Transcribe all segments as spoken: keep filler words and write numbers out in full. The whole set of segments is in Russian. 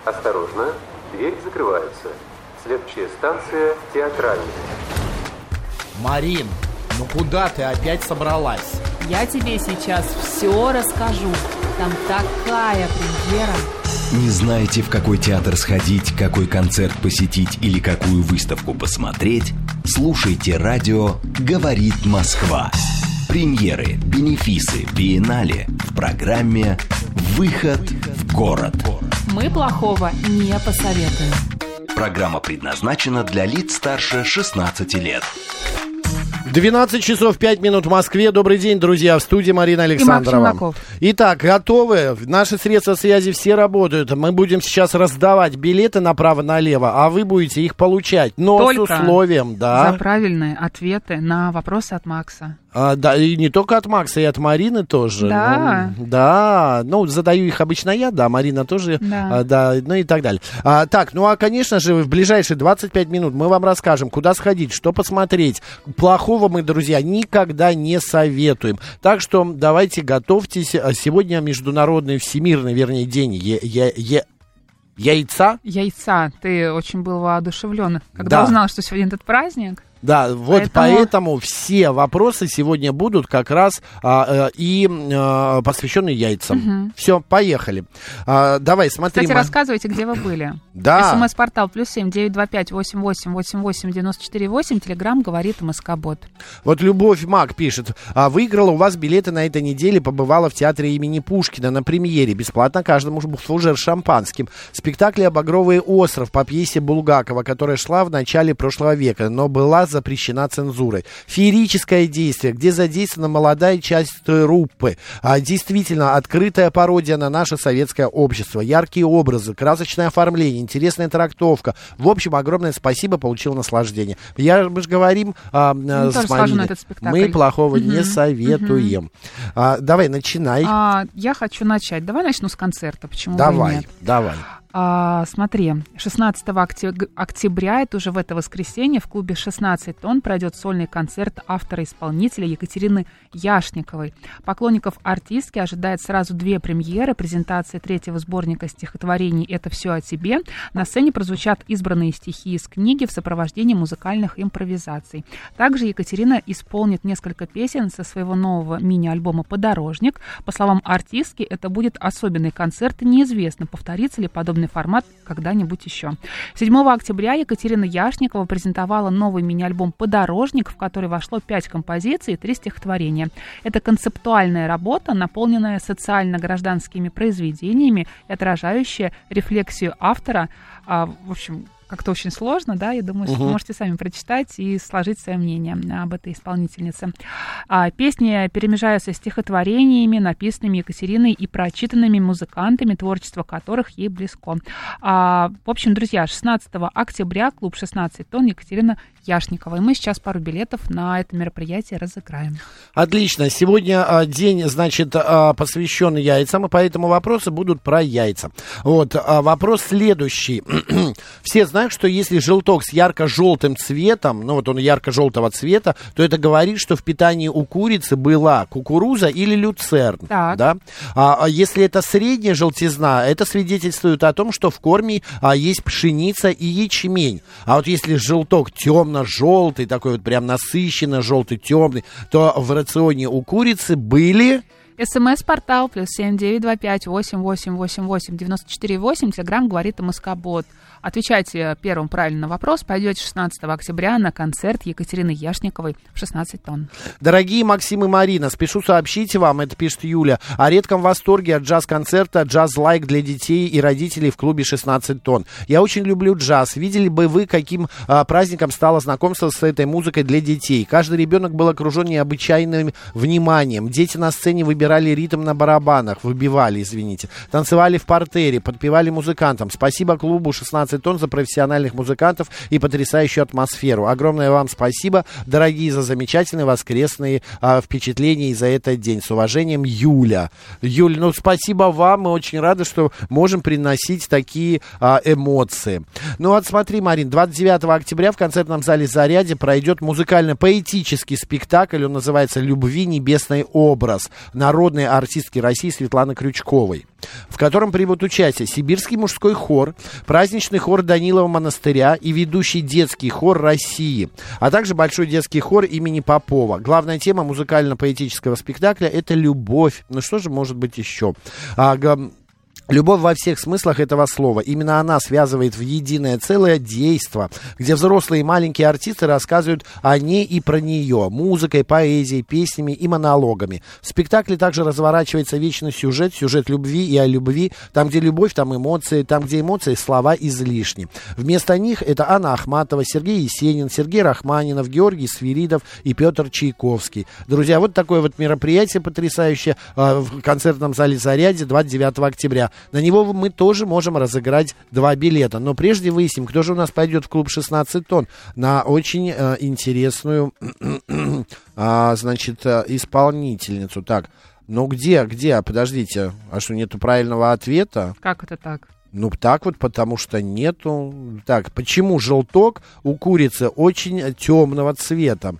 Осторожно, дверь закрывается. Следующая станция Театральная. Марин, ну куда ты опять собралась? Я тебе сейчас все расскажу. Там такая премьера. Не знаете, в какой театр сходить, какой концерт посетить или какую выставку посмотреть? Слушайте радио «Говорит Москва». Премьеры, бенефисы, биеннале в программе «Выход в город». Мы плохого не посоветуем. Программа предназначена для лиц старше шестнадцати лет. двенадцать часов пять минут в Москве. Добрый день, друзья. В студии Марина Александрова. Итак, готовы? Наши средства связи все работают. Мы будем сейчас раздавать билеты направо-налево, а вы будете их получать. Но только с условием, да. за правильные ответы на вопросы от Макса. А, да, и не только от Макса, и от Марины тоже. Да. Ну, да, ну, задаю их обычно я, да, Марина тоже, да, а, да, ну и так далее. А, так, ну, а, конечно же, в ближайшие двадцать пять минут мы вам расскажем, куда сходить, что посмотреть. Плохого мы, друзья, никогда не советуем. Так что давайте готовьтесь. Сегодня международный, всемирный, вернее, день е- е- е- яйца. Яйца. Ты очень был воодушевлен, когда да. узнал, что сегодня этот праздник. Да, вот поэтому, поэтому все вопросы сегодня будут как раз а, а, и а, посвящены яйцам. Угу. Все, поехали. А, давай, смотри. Кстати, ма... рассказывайте, где вы были. Да. СМС-портал плюс семь девять два пять восемь восемь восемь восемь девяносто четыре восемь. Телеграм говорит МСК-бот. Вот Любовь Мак пишет. А, выиграла у вас билеты на этой неделе, побывала в театре имени Пушкина на премьере. Бесплатно каждому фужер шампанским. Спектакль «Багровый остров» по пьесе Булгакова, которая шла в начале прошлого века, но была запрещена цензурой. Феерическое действие, где задействована молодая часть труппы. А, действительно, открытая пародия на наше советское общество. Яркие образы, красочное оформление, интересная трактовка. В общем, огромное спасибо, получил наслаждение. Я, мы же говорим а, а, с Мариной, мы плохого угу. не советуем. Угу. А, давай, начинай. А, я хочу начать. Давай начну с концерта. Почему давай, бы и нет? Давай. А, смотри, шестнадцатого октября, это уже в это воскресенье, в клубе шестнадцать тонн пройдет сольный концерт автора-исполнителя Екатерины Яшниковой. Поклонников артистки ожидает сразу две премьеры. Презентация третьего сборника стихотворений «Это все о тебе». На сцене прозвучат избранные стихи из книги в сопровождении музыкальных импровизаций. Также Екатерина исполнит несколько песен со своего нового мини-альбома «Подорожник». По словам артистки, это будет особенный концерт, и неизвестно, повторится ли подобный формат когда-нибудь еще. седьмого октября Екатерина Яшникова презентовала новый мини-альбом «Подорожник», в который вошло пять композиций и три стихотворения. Это концептуальная работа, наполненная социально-гражданскими произведениями и отражающая рефлексию автора. А, в общем, как-то очень сложно, да, я думаю, что uh-huh. вы можете сами прочитать и сложить свое мнение об этой исполнительнице. А, песни перемежаются стихотворениями, написанными Екатериной и прочитанными музыкантами, творчество которых ей близко. А, в общем, друзья, шестнадцатого октября клуб шестнадцать тонн, Екатерина Яшникова. И мы сейчас пару билетов на это мероприятие разыграем. Отлично. Сегодня а, день, значит, а, посвящен яйцам, и поэтому вопросы будут про яйца. Вот, а, вопрос следующий. Все знают, что если желток с ярко-желтым цветом, ну вот он ярко-желтого цвета, то это говорит, что в питании у курицы была кукуруза или люцерн. Так. Да? А, а если это средняя желтизна, это свидетельствует о том, что в корме а, есть пшеница и ячмень. А вот если желток темно-желтый, такой вот прям насыщенно-желтый, темный, то в рационе у курицы были... СМС-портал плюс семь девять два пять восемь восемь восемь восемь девяносто четыре восемь. Телеграм говорит МСК-бот. Отвечайте первым правильно на вопрос. Пойдете шестнадцатого октября на концерт Екатерины Яшниковой в шестнадцать тонн. Дорогие Максим и Марина, спешу сообщить вам, это пишет Юля, о редком восторге от джаз-концерта «Джаз-лайк» для детей и родителей в клубе шестнадцать тонн. Я очень люблю джаз. Видели бы вы, каким а, праздником стало знакомство с этой музыкой для детей? Каждый ребенок был окружен необычайным вниманием. Дети на сцене выбирали ритм на барабанах, выбивали, извините, танцевали в партере, подпевали музыкантам. Спасибо клубу шестнадцать тонн за профессиональных музыкантов и потрясающую атмосферу. Огромное вам спасибо, дорогие, за замечательные воскресные а, впечатления и за этот день. С уважением, Юля. Юля, ну спасибо вам, мы очень рады, что можем приносить такие а, эмоции. Ну вот смотри, Марин, двадцать девятого октября в концертном зале «Зарядье» пройдет музыкально-поэтический спектакль, он называется «Любви. Небесный образ». Народ народной артистки России Светланы Крючковой, в котором примут участие Сибирский мужской хор, праздничный хор Данилова монастыря и ведущий детский хор России, а также большой детский хор имени Попова. Главная тема музыкально-поэтического спектакля — это любовь. Ну что же может быть еще? А, Любовь во всех смыслах этого слова. Именно она связывает в единое целое действо, где взрослые и маленькие артисты рассказывают о ней и про нее, музыкой, поэзией, песнями и монологами. В спектакле также разворачивается вечный сюжет, сюжет любви и о любви. Там, где любовь, там эмоции, там, где эмоции, слова излишни. Вместо них это Анна Ахматова, Сергей Есенин, Сергей Рахманинов, Георгий Свиридов и Петр Чайковский. Друзья, вот такое вот мероприятие потрясающее э, в концертном зале «Зарядье» двадцать девятого октября. На него мы тоже можем разыграть два билета. Но прежде выясним, кто же у нас пойдет в клуб шестнадцать тонн на очень э, интересную, э, значит, э, исполнительницу. Так, ну где, где? Подождите, а что, нету правильного ответа? Как это так? Ну, так вот, потому что нету. Так, почему желток у курицы очень темного цвета?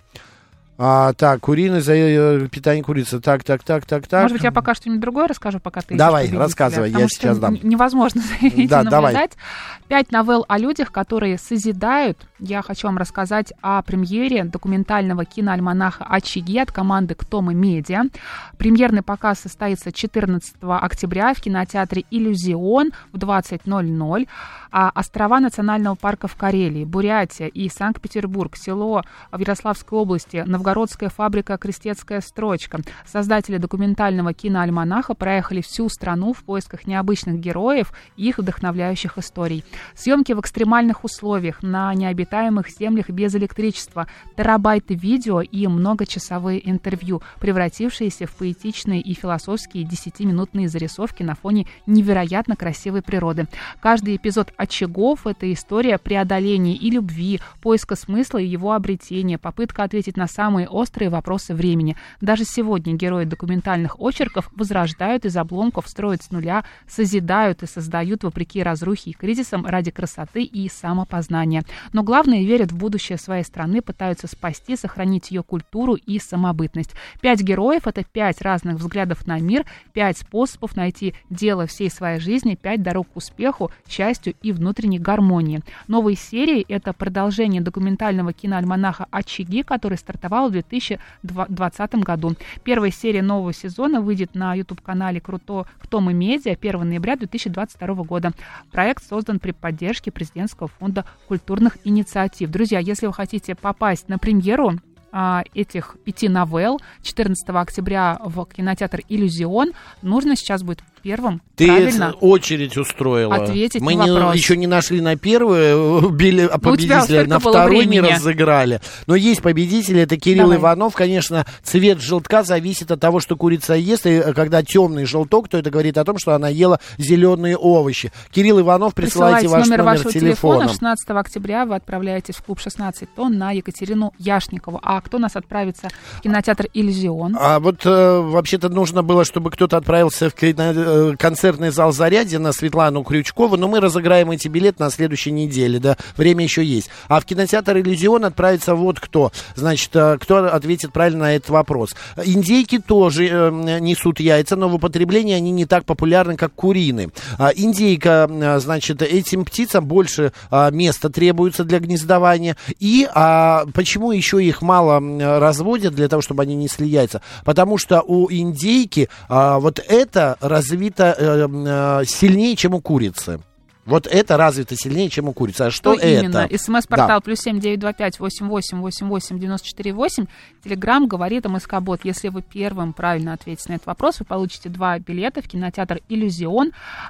А, так, куриное за питание курицы. Так, так, так, так, так. Может быть, я пока что-нибудь другое расскажу, пока ты... Давай, рассказывай, я сейчас дам. Невозможно за этим да, наблюдать. Давай. Пять новелл о людях, которые созидают. Я хочу вам рассказать о премьере документального киноальманаха «Очаги» от команды «Ктомы Медиа». Премьерный показ состоится четырнадцатого октября в кинотеатре «Иллюзион» в двадцать ноль ноль. А острова Национального парка в Карелии, Бурятия и Санкт-Петербург, село в Ярославской области, Новгородская фабрика «Крестецкая строчка». Создатели документального киноальманаха проехали всю страну в поисках необычных героев и их вдохновляющих историй. Съемки в экстремальных условиях, на необитаемых землях без электричества, терабайты видео и многочасовые интервью, превратившиеся в поэтичные и философские десятиминутные зарисовки на фоне невероятно красивой природы. Каждый эпизод «Очагов» — это история преодоления и любви, поиска смысла и его обретения, попытка ответить на самые острые вопросы времени. Даже сегодня герои документальных очерков возрождают из обломков, строят с нуля, созидают и создают вопреки разрухе и кризисам ради красоты и самопознания. Но главное, верят в будущее своей страны, пытаются спасти, сохранить ее культуру и самобытность. Пять героев — это пять разных взглядов на мир, пять способов найти дело всей своей жизни, пять дорог к успеху, счастью и внутренней гармонии. Новые серии — это продолжение документального киноальманаха «Очаги», который стартовал в две тысячи двадцатом году. Первая серия нового сезона выйдет на YouTube-канале «Ктомы Медиа» первого ноября две тысячи двадцать второго года. Проект создан при поддержке Президентского фонда культурных инициатив. Друзья, если вы хотите попасть на премьеру а, этих пяти новелл четырнадцатого октября в кинотеатр «Иллюзион», нужно сейчас будет первым Ты правильно очередь устроила. Ответить Мы на не, вопрос. еще не нашли на первый били, победителя, на второй не разыграли. Но есть победители, это Кирилл Давай. Иванов. Конечно, цвет желтка зависит от того, что курица ест. И когда темный желток, то это говорит о том, что она ела зеленые овощи. Кирилл Иванов, присылайте, присылайте ваш номер, номер вашего телефона. телефона. шестнадцатого октября вы отправляетесь в клуб шестнадцать тонн на Екатерину Яшникову. А кто нас отправится в кинотеатр «Иллюзион»? А вот э, вообще-то нужно было, чтобы кто-то отправился в кино, э, концертный зал «Зарядье» на Светлану Крючкову, но мы разыграем эти билеты на следующей неделе, да, время еще есть. А в кинотеатр «Иллюзион» отправится вот кто. Значит, э, кто ответит правильно на этот вопрос. Индейки тоже э, несут яйца, но в употреблении они не так популярны, как куриные. А, индейка, э, значит, этим птицам больше э, места требуется для гнездования. И а, почему еще их мало э, разводят для того, чтобы они несли яйца? Потому что у индейки э, вот это развито э, э, сильнее, чем у курицы. Вот это развито сильнее, чем у курицы. А что, что это? Именно? СМС-портал да. плюс семь девять два пять восемь восемь восемь восемь девяносто четыре восемь. Телеграм говорит МСК-бот. Если вы первым правильно ответите на этот вопрос, вы получите два билета в кинотеатр «Иллюзион»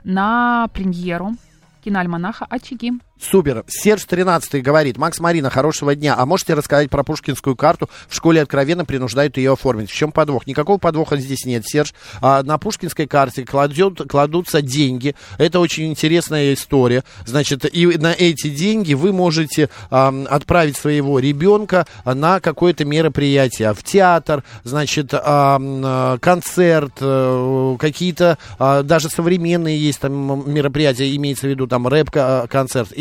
на премьеру киноальманаха «Очаги». Супер. Серж тринадцатый говорит: Макс, Марина, хорошего дня. А можете рассказать про пушкинскую карту? В школе откровенно принуждают ее оформить. В чем подвох? Никакого подвоха здесь нет, Серж. А на пушкинской карте кладет, кладутся деньги. Это очень интересная история. Значит, и на эти деньги вы можете а, отправить своего ребенка на какое-то мероприятие. В театр, значит, а, концерт, а, какие-то а, даже современные есть там мероприятия, имеется в виду там рэп-концерт и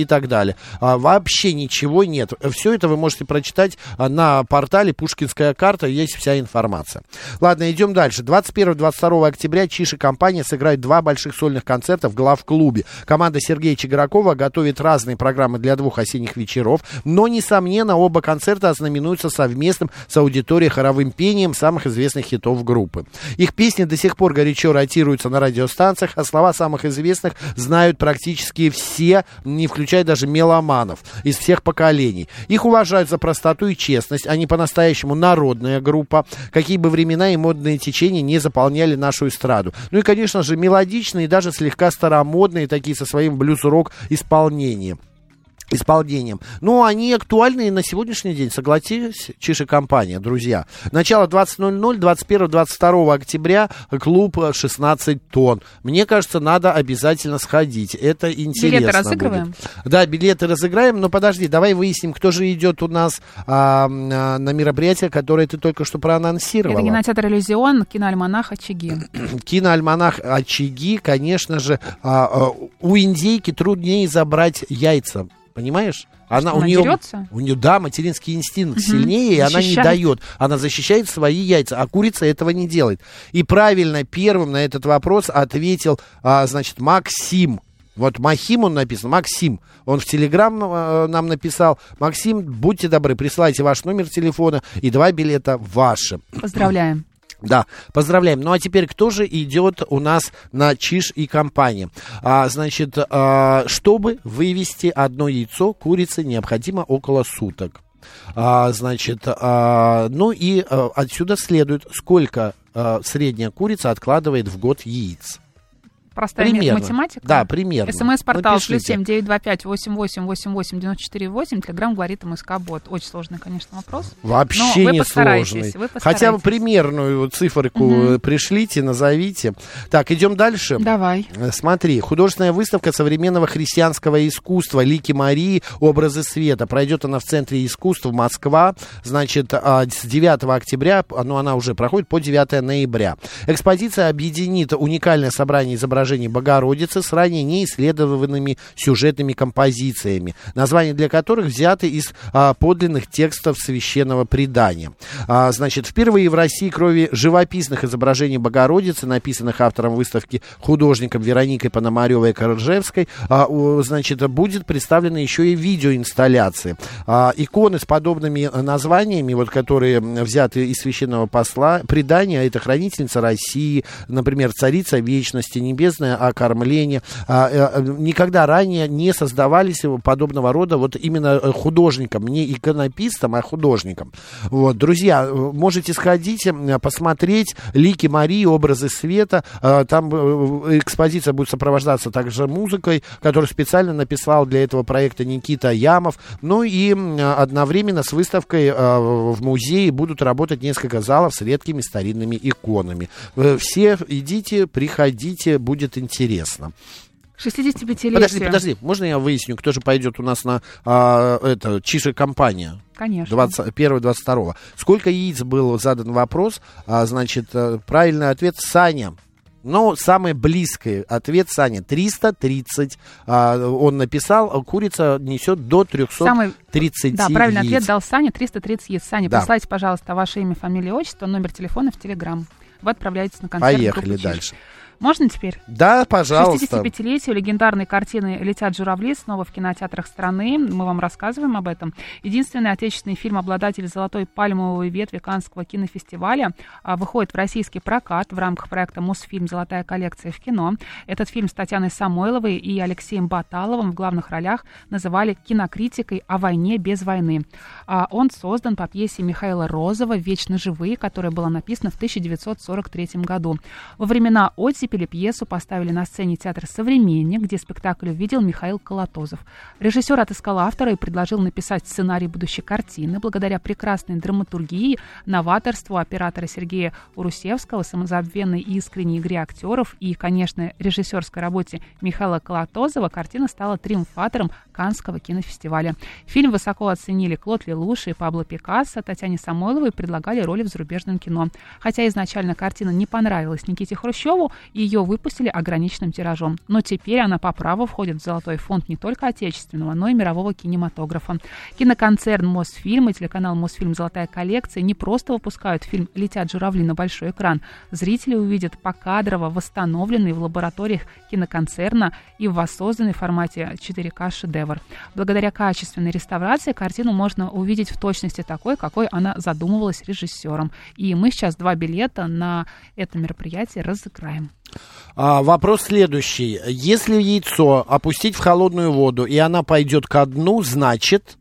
и так далее. А, вообще ничего нет. Все это вы можете прочитать на портале «Пушкинская карта», есть вся информация. Ладно, идем дальше. двадцать первого — двадцать второго октября Чиж и компания сыграют два больших сольных концерта в главклубе. Команда Сергея Чигракова готовит разные программы для двух осенних вечеров, но, несомненно, оба концерта ознаменуются совместным с аудиторией хоровым пением самых известных хитов группы. Их песни до сих пор горячо ротируются на радиостанциях, а слова самых известных знают практически все, не включая даже меломанов из всех поколений. Их уважают за простоту и честность, они по-настоящему народная группа, какие бы времена и модные течения не заполняли нашу эстраду. Ну и, конечно же, мелодичные и даже слегка старомодные, такие со своим блюз-рок исполнением. исполнением. Но они актуальны и на сегодняшний день, согласились, Чиж и компания, друзья. Начало двадцать ноль ноль, двадцать первого — двадцать второго октября, клуб шестнадцать тонн. Мне кажется, надо обязательно сходить. Это интересно. Билеты разыгрываем? Будет. Да, билеты разыграем, но подожди, давай выясним, кто же идет у нас а, а, на мероприятие, которое ты только что проанонсировала. Это кинотеатр «Иллюзион», киноальманах «Очаги». Киноальманах «Очаги», конечно же, а, а, у индейки труднее забрать яйца. Понимаешь? Она, она у нее, дерется? У нее, да, материнский инстинкт угу. сильнее, и защищает. Она не дает. Она защищает свои яйца, а курица этого не делает. И правильно первым на этот вопрос ответил, а, значит, Максим. Вот Махим он написан, Максим. Он в Телеграм э, нам написал. Максим, будьте добры, присылайте ваш номер телефона, и два билета ваши. Поздравляем. Да, поздравляем. Ну а теперь кто же идет у нас на Чиж и компания? А, значит, а, чтобы вывести одно яйцо курицы, необходимо около суток. А, значит, а, ну и а, отсюда следует, сколько а, средняя курица откладывает в год яиц. Простая примерно. Математика? Да, примерно. СМС-портал плюс семь девять два пять восемь восемь восемь восемь девяносто четыре восемь. Телеграм говорит МСК-бот. Очень сложный, конечно, вопрос. Вообще не сложный. Хотя бы примерную циферку угу. пришлите, назовите. Так, идем дальше. Давай. Смотри, художественная выставка современного христианского искусства «Лики Марии. Образы света». Пройдет она в Центре искусств Москва. Значит, с девятого октября, ну она уже проходит, по девятого ноября. Экспозиция объединит уникальное собрание изображений Богородицы с ранее неисследованными сюжетными композициями, названия для которых взяты из а, подлинных текстов священного предания. А, значит, впервые в России, кроме живописных изображений Богородицы, написанных автором выставки художником Вероникой Пономаревой-Коржевской, а, у, значит, будет представлена еще и видеоинсталляция. А, иконы с подобными названиями, вот, которые взяты из священного посла, предания, это хранительница России, например, царица вечности, небесная окормление. А, а, никогда ранее не создавались подобного рода вот именно художникам, не иконописцам, а художникам. Вот, друзья, можете сходить, посмотреть «Лики Марии. Образы света». А, там экспозиция будет сопровождаться также музыкой, которую специально написал для этого проекта Никита Ямов. Ну и одновременно с выставкой а, в музее будут работать несколько залов с редкими старинными иконами. Все идите, приходите, будет интересно. шестидесятипятилетие. Подожди, подожди, можно я выясню, кто же пойдет у нас на а, это, Чиж и компания? Конечно. двадцать первого — двадцать второго. Сколько яиц был задан вопрос? А, значит, правильный ответ Саня. Но самый близкий ответ Саня. триста тридцать. А, он написал, курица несет до триста тридцать Да, правильный яиц. Ответ дал Саня, триста тридцать яиц. Саня, да. Присылайте, пожалуйста, ваше имя, фамилию, отчество, номер телефона в Телеграм. Вы отправляетесь на концерт. Поехали дальше. Можно теперь? Да, пожалуйста. шестидесятипятилетию легендарной картины «Летят журавли» снова в кинотеатрах страны. Мы вам рассказываем об этом. Единственный отечественный фильм, обладатель золотой пальмовой ветви Каннского кинофестиваля, выходит в российский прокат в рамках проекта «Мосфильм. Золотая коллекция в кино». Этот фильм с Татьяной Самойловой и Алексеем Баталовым в главных ролях называли кинокритикой о войне без войны. Он создан по пьесе Михаила Розова «Вечно живые», которая была написана в тысяча девятьсот сорок третьем году. Во времена оттепели пьесу поставили на сцене театра «Современник», где спектакль увидел Михаил Колотозов. Режиссер отыскал автора и предложил написать сценарий будущей картины. Благодаря прекрасной драматургии, новаторству оператора Сергея Урусевского, самозабвенной и искренней игре актеров и, конечно, режиссерской работе Михаила Колотозова, картина стала триумфатором Каннского кинофестиваля. Фильм высоко оценили Клод Лелуш и Пабло Пикассо. Татьяне Самойловой предлагали роли в зарубежном кино. Хотя изначально картина не понравилась Никите Хрущеву, и ее выпустили ограниченным тиражом. Но теперь она по праву входит в золотой фонд не только отечественного, но и мирового кинематографа. Киноконцерн Мосфильм и телеканал Мосфильм «Золотая коллекция» не просто выпускают фильм «Летят журавли» на большой экран. Зрители увидят покадрово восстановленный в лабораториях киноконцерна и в воссозданной в формате четыре ка шедевр. Благодаря качественной реставрации картину можно увидеть в точности такой, какой она задумывалась режиссером. И мы сейчас два билета на это мероприятие разыграем. А, вопрос следующий. Если яйцо опустить в холодную воду, и она пойдет ко дну, значит...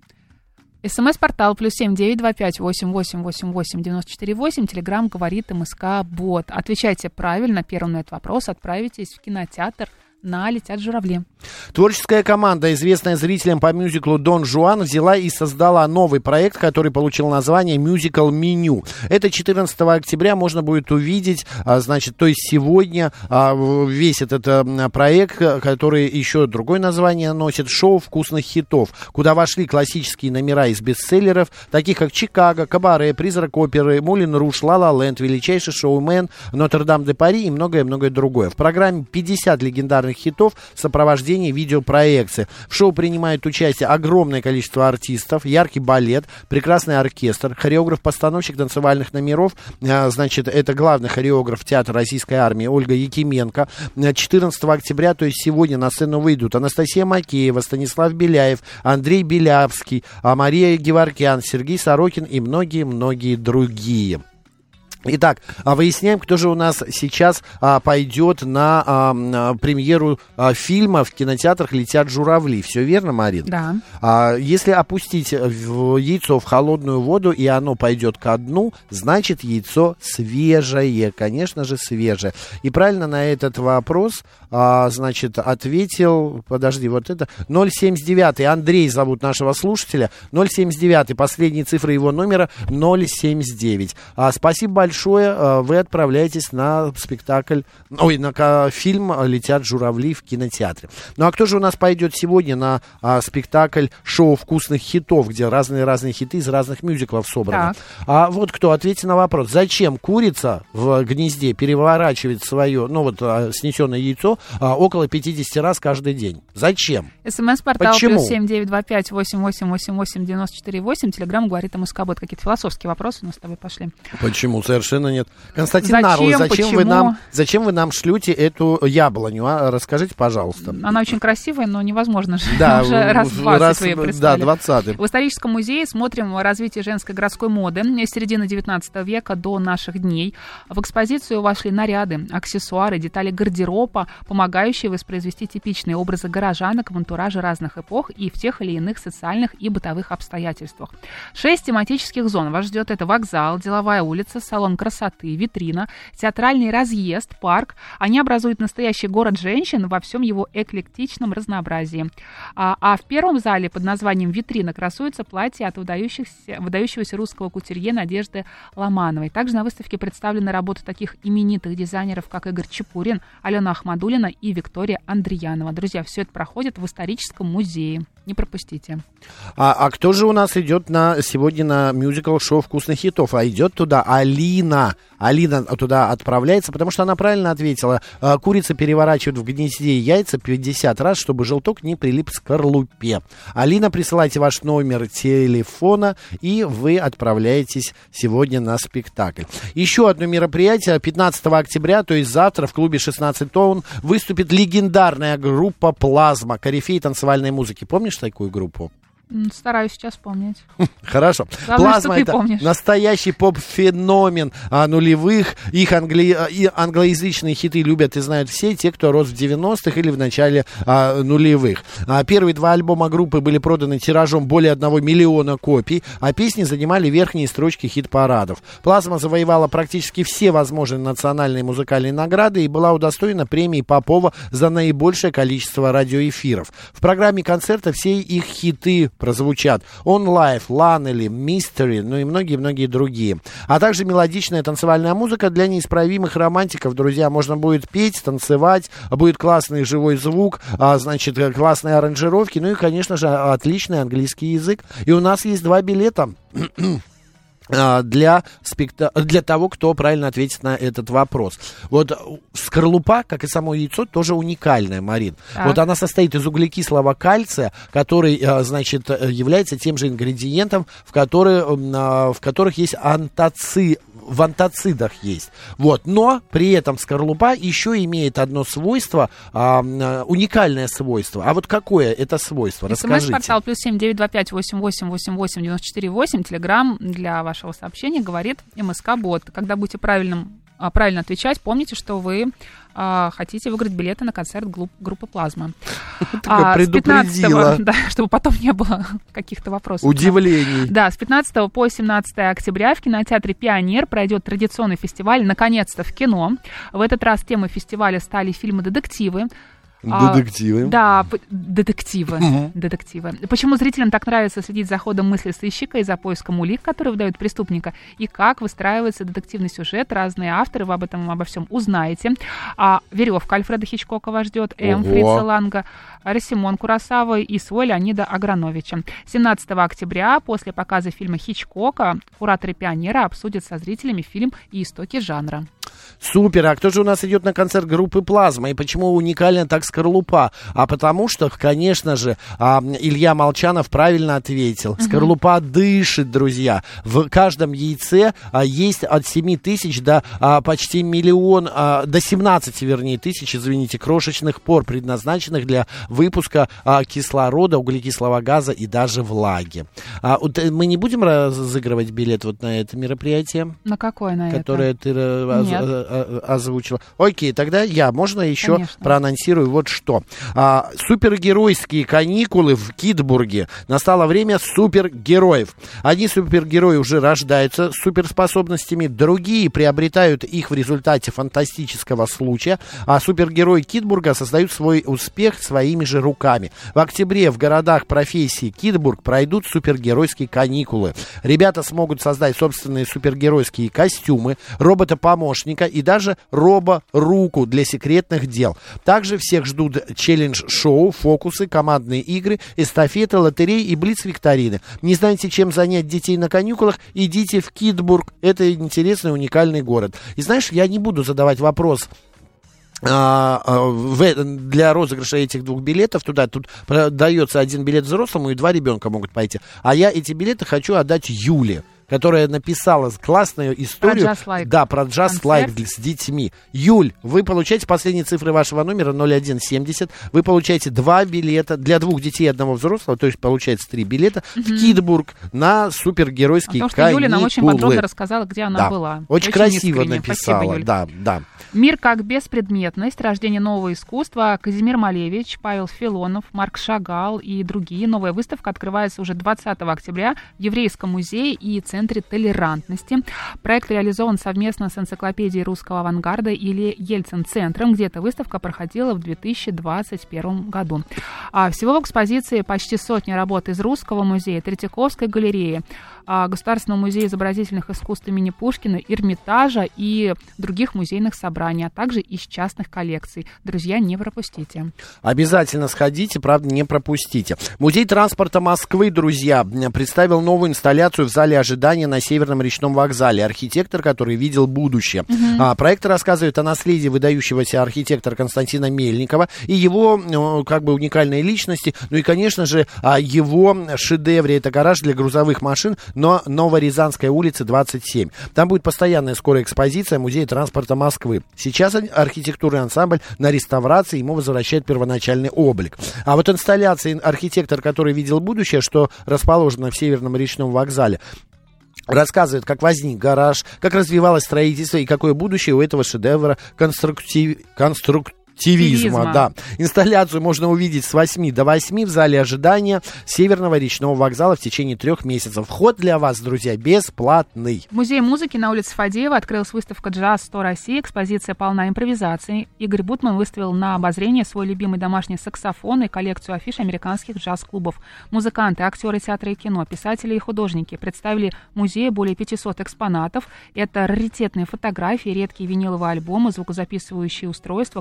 СМС-портал плюс семь девять два пять восемь восемь восемь восемь девяносто четыре восемь. Телеграм говорит МСК Бот. Отвечайте правильно. Первым на этот вопрос отправитесь в кинотеатр на «Летят журавли». Творческая команда, известная зрителям по мюзиклу «Дон Жуан», взяла и создала новый проект, который получил название «Мюзикл Меню». Это четырнадцатого октября можно будет увидеть, значит, то есть сегодня весь этот проект, который еще другое название носит, «Шоу вкусных хитов», куда вошли классические номера из бестселлеров, таких как «Чикаго», «Кабаре», «Призрак оперы», «Мулен Руж», «Ла Ла Ленд», «Величайший шоумен», «Нотр-Дам-де-Пари» и многое-многое другое. В программе пятьдесят легендарных хитов в сопровождении видеопроекции. В шоу принимает участие огромное количество артистов, яркий балет, прекрасный оркестр, хореограф-постановщик танцевальных номеров, а, значит, это главный хореограф театра Российской армии Ольга Якименко. четырнадцатого октября, то есть сегодня, на сцену выйдут Анастасия Макеева, Станислав Беляев, Андрей Белявский, Мария Геворкян, Сергей Сорокин и многие-многие другие. Итак, выясняем, кто же у нас сейчас а, пойдет на а, премьеру а, фильма в кинотеатрах «Летят журавли». Все верно, Марин? Да. А, если опустить в яйцо в холодную воду, и оно пойдет ко дну, значит, яйцо свежее, конечно же, свежее. И правильно на этот вопрос, а, значит, ответил, подожди, вот это, ноль семьдесят девять, Андрей зовут нашего слушателя, ноль семьдесят девять, последние цифры его номера ноль семьдесят девять. А, спасибо большое. Большое, вы отправляетесь на спектакль, ой, на фильм «Летят журавли» в кинотеатре. Ну а кто же у нас пойдет сегодня на а, спектакль «Шоу вкусных хитов», где разные-разные хиты из разных мюзиклов собраны? Так. А вот кто, ответьте на вопрос, зачем курица в гнезде переворачивает свое, ну вот, а, снесенное яйцо а, около пятьдесят раз каждый день? Зачем? СМС-портал плюс семь девять два пять восемь восемь восемь восемь девяносто четыре восемь. Телеграм говорит МСК Бот. Какие-то философские вопросы у нас с тобой пошли. Почему? Совершенно нет. Константин Нарлов, зачем вы нам, зачем вы нам шлете эту яблоню? А? Расскажите, пожалуйста. Она очень красивая, но невозможно же. Да, уже раз двадцать раз, вы ее представили. Да, двадцатый. В историческом музее смотрим развитие женской городской моды с середины девятнадцатого века до наших дней. В экспозицию вошли наряды, аксессуары, детали гардероба, помогающие воспроизвести типичные образы горожанок в антураже разных эпох и в тех или иных социальных и бытовых обстоятельствах. Шесть тематических зон вас ждет. Это вокзал, деловая улица, салон красоты, витрина, театральный разъезд, парк. Они образуют настоящий город женщин во всем его эклектичном разнообразии. А, а в первом зале под названием «Витрина» красуется платье от выдающихся, выдающегося русского кутюрье Надежды Ломановой. Также на выставке представлены работы таких именитых дизайнеров, как Игорь Чепурин, Алена Ахмадулина и Виктория Андреянова. Друзья, все это проходит в историческом музее. Не пропустите. А, а кто же у нас идет на, сегодня на мюзикл «Шоу вкусных хитов»? А идет туда Алина. Алина туда отправляется, потому что она правильно ответила. Курица переворачивает в гнезде яйца пятьдесят раз, чтобы желток не прилип к скорлупе. Алина, присылайте ваш номер телефона, и вы отправляетесь сегодня на спектакль. Еще одно мероприятие. пятнадцатого октября, то есть завтра, в клубе шестнадцать тонн выступит легендарная группа «Плазма», корифей танцевальной музыки. Помнишь такую группу? Стараюсь сейчас помнить. Хорошо. Главное, «Плазма» — это помнишь. Настоящий поп-феномен а, нулевых. Их англи... и англоязычные хиты любят и знают все те, кто рос в девяностых или в начале а, нулевых. А, первые два альбома группы были проданы тиражом более одного миллиона копий, а песни занимали верхние строчки хит-парадов. «Плазма» завоевала практически все возможные национальные музыкальные награды и была удостоена премии Попова за наибольшее количество радиоэфиров. В программе концерта все их хиты прозвучат. On Life, Lanely, Mystery, ну и многие-многие другие. А также мелодичная танцевальная музыка для неисправимых романтиков. Друзья, можно будет петь, танцевать, будет классный живой звук, а, значит, классные аранжировки, ну и, конечно же, отличный английский язык. И у нас есть два билета. Для, спекта... для того, кто правильно ответит на этот вопрос. Вот скорлупа, как и само яйцо, тоже уникальная, Марин. Так. Вот она состоит из углекислого кальция, который, значит, является тем же ингредиентом, в, который, в которых есть антоци... в антоцидах есть. Вот. Но при этом скорлупа еще имеет одно свойство, а, уникальное свойство. А вот какое это свойство? Расскажите. СМС-портал плюс семь девять два пять восемь восемь восемь восемь девяносто четыре восемь. Телеграм для вашего сообщения говорит МСК-бот. Когда будете правильным, правильно отвечать, помните, что вы а, хотите выиграть билеты на концерт группы «Плазма». А, предупредила. Да, чтобы потом не было каких-то вопросов. Удивлений. Да, с пятнадцатого по семнадцатое октября в кинотеатре «Пионер» пройдет традиционный фестиваль «Наконец-то в кино». В этот раз темой фестиваля стали фильмы-детективы. Детективы. А, да, детективы. Uh-huh. детективы. Почему зрителям так нравится следить за ходом мысли сыщика и за поиском улик, которые выдают преступника, и как выстраивается детективный сюжет, разные авторы, вы об этом обо всем узнаете. А, «Веревка» Альфреда Хичкока вас ждет, М. Фрица Ланга, Рассимон Куросава и свой Леонида Аграновича. семнадцатого октября после показа фильма Хичкока кураторы «Пионера» обсудят со зрителями фильм и истоки жанра. Супер, а кто же у нас идет на концерт группы «Плазма» и почему уникальна так скорлупа? А потому что, конечно же, Илья Молчанов правильно ответил. Скорлупа uh-huh. дышит, друзья. В каждом яйце есть от семи тысяч до почти миллион, до семнадцати, вернее, тысяч, извините, крошечных пор, предназначенных для выпуска кислорода, углекислого газа и даже влаги. Мы не будем разыгрывать билет вот на это мероприятие? На какое на которое это? Которое ты озвучила. Окей, тогда я, можно еще Конечно. проанонсирую вот что. А, супергеройские каникулы в Китбурге. Настало время супергероев. Одни супергерои уже рождаются с суперспособностями, другие приобретают их в результате фантастического случая, а супергерои Китбурга создают свой успех своими же руками. В октябре в городах профессии Китбург пройдут супергеройские каникулы. Ребята смогут создать собственные супергеройские костюмы, робота-помощника и даже робо-руку для секретных дел. Также всех ждут челлендж-шоу, фокусы, командные игры, эстафеты, лотереи и блиц-викторины. Не знаете, чем занять детей на каникулах? Идите в Китбург. Это интересный, уникальный город. И знаешь, я не буду задавать вопрос для розыгрыша этих двух билетов туда. Тут дается один билет взрослому, и два ребенка могут пойти. А я эти билеты хочу отдать Юле, которая написала классную историю. Про джаз-лайк. Да, про джаз-лайк с детьми. Юль, вы получаете последние цифры вашего номера ноль один семьдесят. Вы получаете два билета для двух детей и одного взрослого, то есть получается три билета mm-hmm. в Китбург на супергеройские каникулы. Потому что Юля нам очень подробно рассказала, где она да. была. Очень, очень красиво искренне. написала. Спасибо, Юль. Да, да. «Мир как беспредметность. Рождение нового искусства». Казимир Малевич, Павел Филонов, Марк Шагал и другие. Новая выставка открывается уже двадцатого октября в Еврейском музее и Центре толерантности. Проект реализован совместно с энциклопедией русского авангарда или Ельцин-центром, где эта выставка проходила в две тысячи двадцать первом году. А всего в экспозиции почти сотня работ из Русского музея, Третьяковской галереи, Государственного музея изобразительных искусств имени Пушкина, Эрмитажа и других музейных собраний, а также из частных коллекций. Друзья, не пропустите. Обязательно сходите, правда, не пропустите. Музей транспорта Москвы, друзья, представил новую инсталляцию в зале ожидания на Северном речном вокзале. Архитектор, который видел будущее. Uh-huh. А, проект рассказывает о наследии выдающегося архитектора Константина Мельникова и его, ну, как бы, уникальной личности. Ну и, конечно же, о его шедевре. Это гараж для грузовых машин на Новорязанской улице двадцать семь. Там будет постоянная скорая экспозиция Музея транспорта Москвы. Сейчас архитектурный ансамбль на реставрации, ему возвращает первоначальный облик. А вот инсталляция «Архитектор, который видел будущее», что расположена в Северном речном вокзале, рассказывает, как возник гараж, как развивалось строительство и какое будущее у этого шедевра конструктив... конструктивизма. Активизма, да. Инсталляцию можно увидеть с восьми до восьми в зале ожидания Северного речного вокзала в течение трех месяцев. Вход для вас, друзья, бесплатный. В Музее музыки на улице Фадеева открылась выставка «Джаз сто России». Экспозиция полна импровизации. Игорь Бутман выставил на обозрение свой любимый домашний саксофон и коллекцию афиш американских джаз-клубов. Музыканты, актеры театра и кино, писатели и художники представили музею более пятисот экспонатов. Это раритетные фотографии, редкие виниловые альбомы, звукозаписывающие устройства, костюмы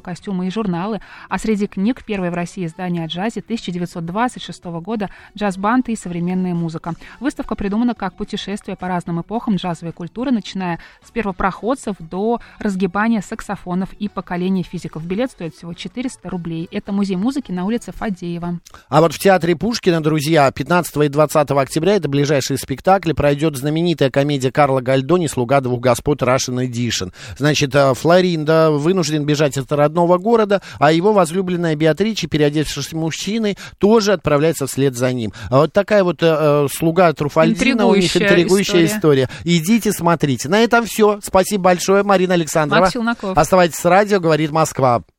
альбомы и журналы. А среди книг первое в России издание о джазе тысяча девятьсот двадцать шестого года «Джаз-банды и современная музыка». Выставка придумана как путешествие по разным эпохам джазовой культуры, начиная с первопроходцев до разгибания саксофонов и поколения физиков. Билет стоит всего четыреста рублей. Это музей музыки на улице Фадеева. А вот в театре Пушкина, друзья, пятнадцатого и двадцатого октября, это ближайшие спектакли, пройдет знаменитая комедия Карла Гальдони «Слуга двух господ Russian Edition». Значит, Флоринда вынужден бежать от родного города, а его возлюбленная Беатрича, переодевшись мужчиной, тоже отправляется вслед за ним. А вот такая вот э, слуга Труфальдина, у них интригующая история. история. Идите, смотрите. На этом все. Спасибо большое, Марина Александрова. Макс Челноков. Оставайтесь с радио, говорит Москва.